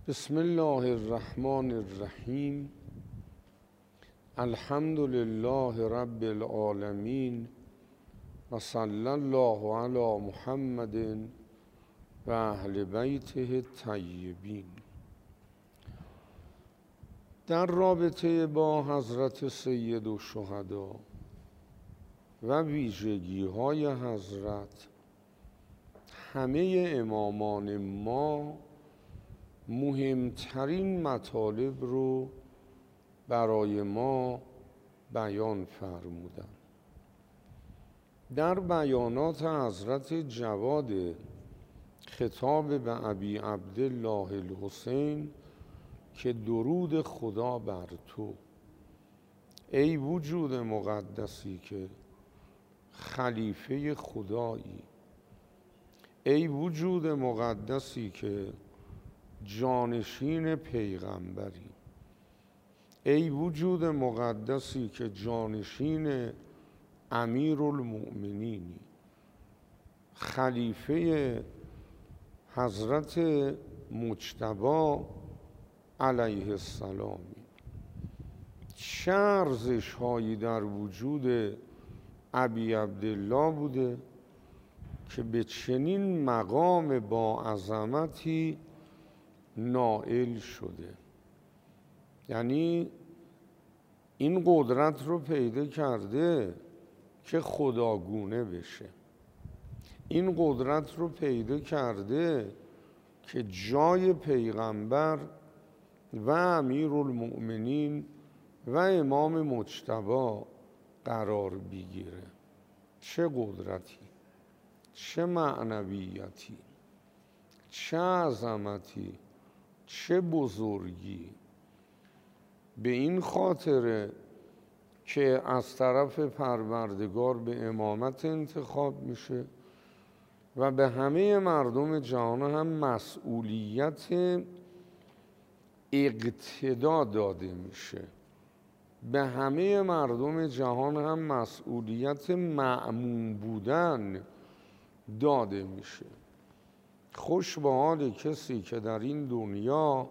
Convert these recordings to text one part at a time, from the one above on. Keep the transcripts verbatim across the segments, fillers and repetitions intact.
بسم الله الرحمن الرحیم. الحمد لله رب العالمین و صلی الله علی محمد و اهل بیته الطیبین. در رابطه با حضرت سید الشهدا و ویژگی های حضرت، همه امامان ما مهمترین مطالب رو برای ما بیان فرمودن. در بیانات حضرت جواد خطاب به ابی عبدالله الحسین که درود خدا بر تو، ای وجود مقدسی که خلیفه خدایی، ای وجود مقدسی که جانشین پیغمبری، ای وجود مقدسی که جانشین امیرالمؤمنینی، خلیفه حضرت مجتبی علیه السلامی. چه ارزش هایی در وجود ابی عبدالله بوده که به چنین مقام با عظمتی نائل شده. یعنی این قدرت رو پیدا کرده که خداگونه بشه، این قدرت رو پیدا کرده که جای پیغمبر و امیرالمؤمنین و امام مجتبی قرار بگیره. چه قدرتی، چه معنویتی، چه عظمتی، چه بزرگی. به این خاطره که از طرف پروردگار به امامت انتخاب میشه و به همه مردم جهان هم مسئولیت اقتدا داده میشه. به همه مردم جهان هم مسئولیت مأمون بودن داده میشه. خوش به حال کسی که در این دنیا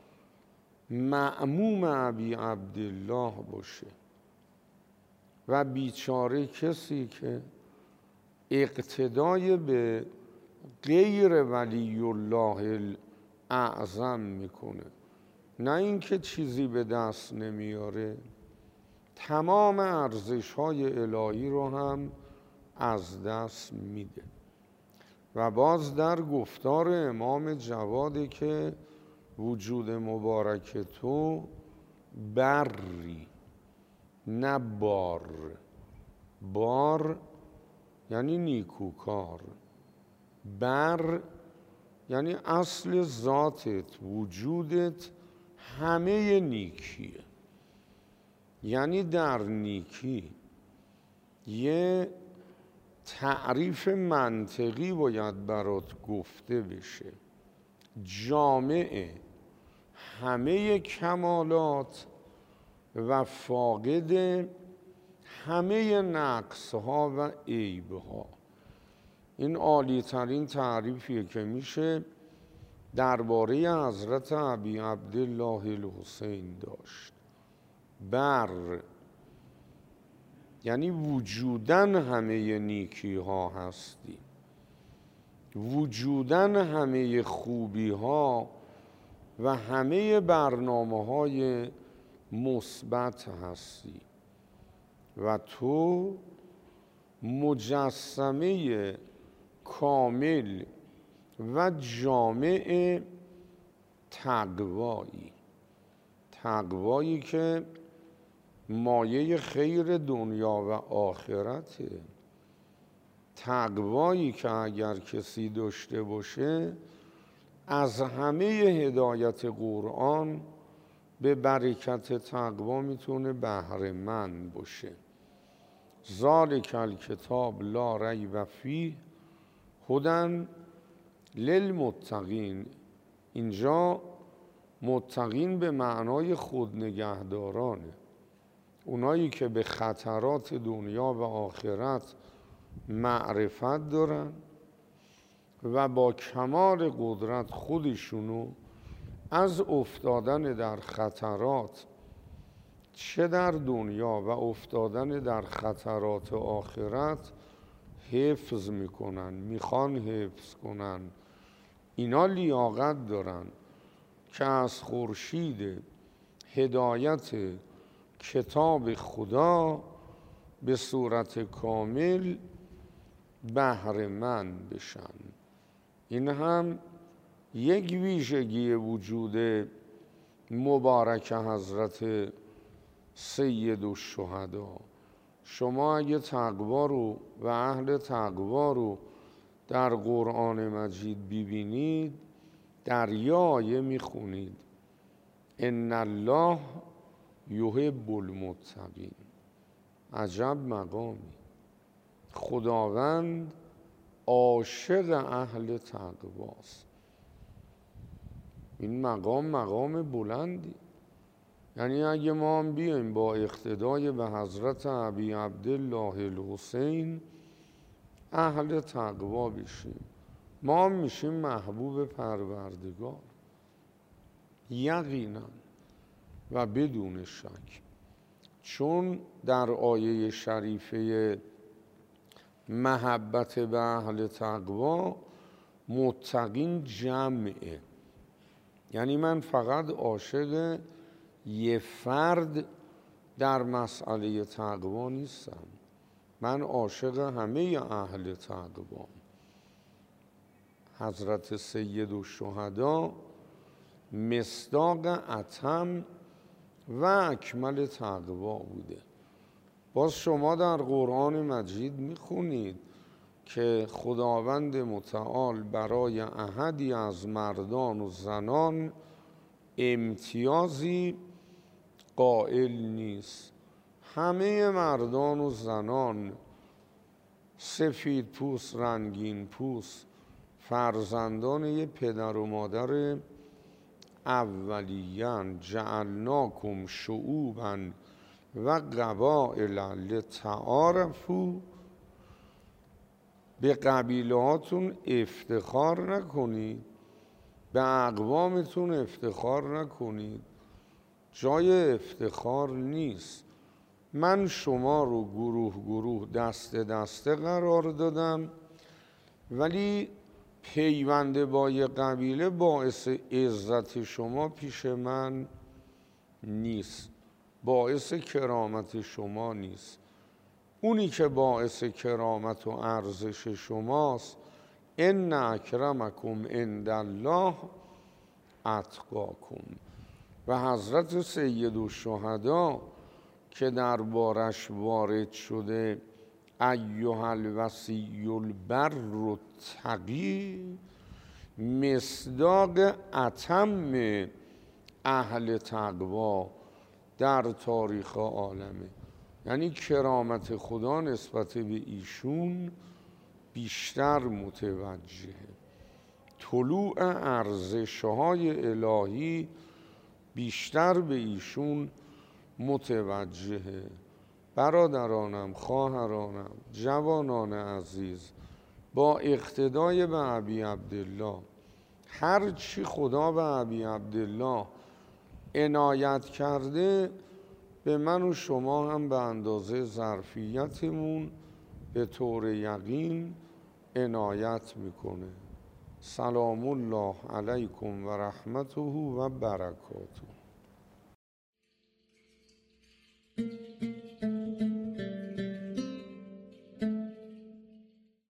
مأموم ابی عبدالله باشه و بیچاره کسی که اقتدای به غیر ولی الله الاعظم میکنه، نه اینکه چیزی به دست نمیاره، تمام ارزش های الهی رو هم از دست میده. و باز در گفتار امام جواده که وجود مبارک تو بری، نه بار. بار یعنی نیکوکار، بر یعنی اصل ذاتت، وجودت همه نیکیه. یعنی در نیکی یه تعریف منطقی باید برات گفته بشه، جامع همه کمالات و فاقد همه نقص ها و عیب ها. این عالی ترین تعریفیه که میشه درباره حضرت ابی عبدالله الحسین داشت. بر یعنی وجودن همه نیکی ها هستی، وجودن همه خوبی ها و همه برنامه های مثبت هستی و تو مجسمه کامل و جامع تقوایی، تقوایی که مایه خیر دنیا و آخرته، تقوایی که اگر کسی داشته باشه از همه هدایت قرآن به برکت تقوا میتونه بهره مند باشه. ذالک الکتاب لا ریب فیه هدی للمتقین. اینجا متقین به معنای خودنگهدارانه، اونایی که به خطرات دنیا و آخرت معرفت دارن و با کمال قدرت خودشونو از افتادن در خطرات چه در دنیا و افتادن در خطرات آخرت حفظ میکنن، میخوان حفظ کنن. اینا لیاقت دارن که از خورشید هدایت کتاب خدا به صورت کامل بهره مند بشن. این هم یک ویژگی وجود مبارک حضرت سید الشهدا. شما اگه تقوا رو و اهل تقوا رو در قرآن مجید ببینید، در یه آیه میخونید ان الله یحب المتقین. عجب مقامی، خداوند عاشق اهل تقواست. این مقام مقام بلندی. یعنی اگه ما هم بیایم با اقتدای به حضرت ابی عبدالله الحسین اهل تقوا بشیم، ما هم میشیم محبوب پروردگار یقینا و بدون شک. چون در آیه شریفه محبت به اهل تقوا متقین جمعه، یعنی من فقط عاشق یه فرد در مسئله تقوا نیستم، من عاشق همه اهل تقوا. حضرت سید الشهدا مصداق اتم و اکمل تقوا بوده. باز شما در قرآن مجید میخونید که خداوند متعال برای احدی از مردان و زنان امتیازی قائل نیست. همه مردان و زنان سفید پوست، رنگین پوست، فرزندان یه پدر و مادر اولیان. جعلناکم شعوبا و قبائل لتعارفوا. به قبیله هاتون افتخار نکنید، به اقوامتون افتخار نکنید، جای افتخار نیست. من شما رو گروه گروه دسته دسته قرار دادم، ولی پیوند با یه قبیله باعث عزت شما پیش من نیست، باعث کرامت شما نیست. اونی که باعث کرامت و ارزش شماست ان اکرمکم عند الله اتقاکم. و حضرت سید الشهدا که دربارش وارد شده ایها الوصی البر التقی، مصداق اتم اهل تقوا در تاریخ عالمه. یعنی کرامت خدا نسبت به ایشون بیشتر متوجهه، طلوع ارزش‌های الهی بیشتر به ایشون متوجهه. برادرانم، خواهرانم، جوانان عزیز، با اقتدای به ابی عبدالله، هر چی خدا به ابی عبدالله عنایت کرده به من و شما هم به اندازه ظرفیتمون به طور یقین عنایت میکنه. سلام الله علیکم و رحمته و برکاته.